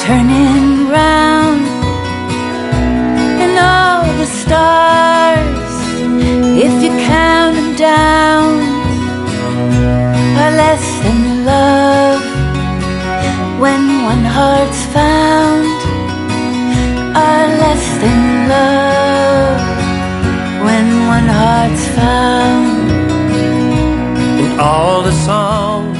turning round, and all the stars, if you count them down, are less than love. When one heart's found, are less than love. When one heart's found. And all the songs